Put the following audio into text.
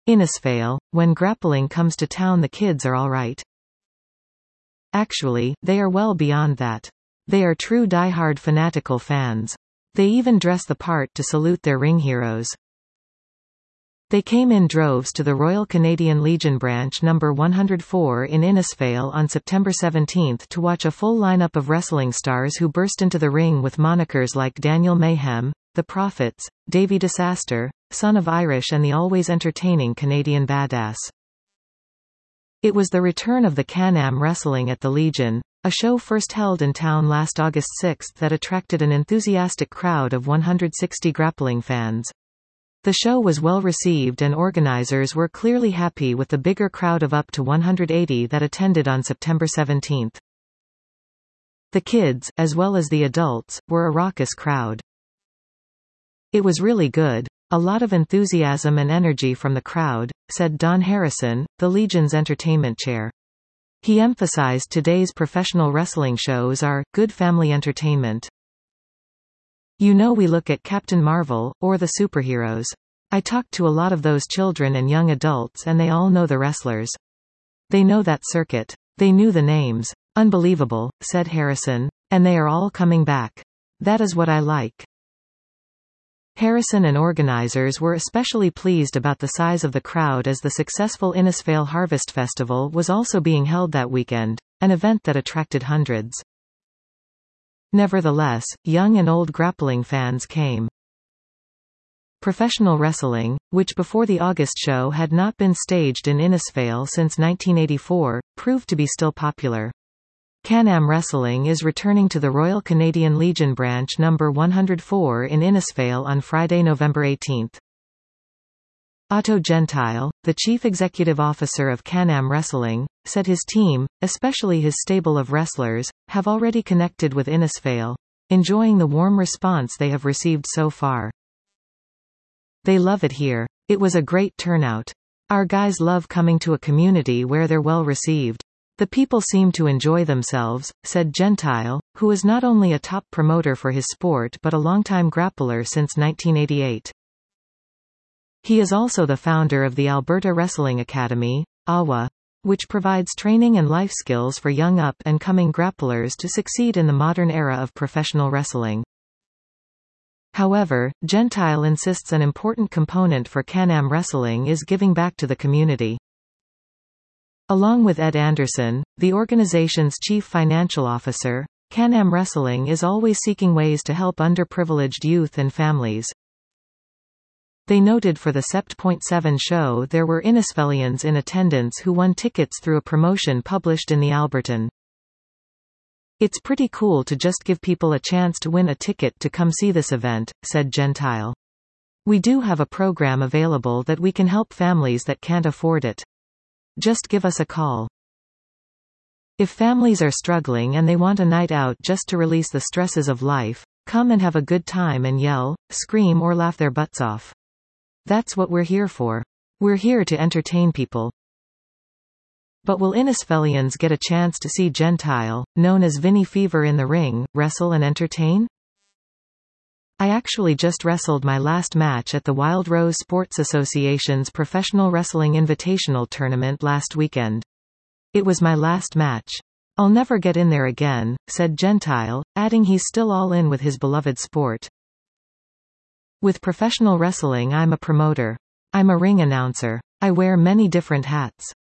Innisfail, when grappling comes to town the kids are alright. Actually, they are well beyond that. They are true die-hard fanatical fans. They even dress the part to salute their ring heroes. They came in droves to the Royal Canadian Legion Branch No. 104 in Innisfail on September 17 to watch a full lineup of wrestling stars who burst into the ring with monikers like Daniel Mayhem, The Prophets, Davey Disaster, Son of Irish and the always entertaining Canadian Badass. It was the return of the Can-Am Wrestling at the Legion, a show first held in town last August 6 that attracted an enthusiastic crowd of 160 grappling fans. The show was well received and organizers were clearly happy with the bigger crowd of up to 180 that attended on September 17. The kids, as well as the adults, were a raucous crowd. It was really good. A lot of enthusiasm and energy from the crowd, said Don Harrison, the Legion's entertainment chair. He emphasized today's professional wrestling shows are good family entertainment. You know, we look at Captain Marvel, or the superheroes. I talked to a lot of those children and young adults and they all know the wrestlers. They know that circuit. They knew the names. Unbelievable, said Harrison. And they are all coming back. That is what I like. Harrison and organizers were especially pleased about the size of the crowd as the successful Innisfail Harvest Festival was also being held that weekend, an event that attracted hundreds. Nevertheless, young and old grappling fans came. Professional wrestling, which before the August show had not been staged in Innisfail since 1984, proved to be still popular. Can-Am Wrestling is returning to the Royal Canadian Legion Branch No. 104 in Innisfail on Friday, November 18. Otto Gentile, the chief executive officer of Can-Am Wrestling, said his team, especially his stable of wrestlers, have already connected with Innisfail, enjoying the warm response they have received so far. They love it here. It was a great turnout. Our guys love coming to a community where they're well received. The people seem to enjoy themselves, said Gentile, who is not only a top promoter for his sport but a longtime grappler since 1988. He is also the founder of the Alberta Wrestling Academy, AWA, which provides training and life skills for young up-and-coming grapplers to succeed in the modern era of professional wrestling. However, Gentile insists an important component for Can-Am Wrestling is giving back to the community. Along with Ed Anderson, the organization's chief financial officer, Can-Am Wrestling is always seeking ways to help underprivileged youth and families. They noted for the Sept.7 show there were Innisfailians in attendance who won tickets through a promotion published in the Albertan. It's pretty cool to just give people a chance to win a ticket to come see this event, said Gentile. We do have a program available that we can help families that can't afford it. Just give us a call. If families are struggling and they want a night out just to release the stresses of life, come and have a good time and yell, scream or laugh their butts off. That's what we're here for. We're here to entertain people. But will Innisfailians get a chance to see Gentile, known as Vinny Fever in the ring, wrestle and entertain? I actually just wrestled my last match at the Wild Rose Sports Association's Professional Wrestling Invitational Tournament last weekend. It was my last match. I'll never get in there again, said Gentile, adding he's still all in with his beloved sport. With professional wrestling I'm a promoter. I'm a ring announcer. I wear many different hats.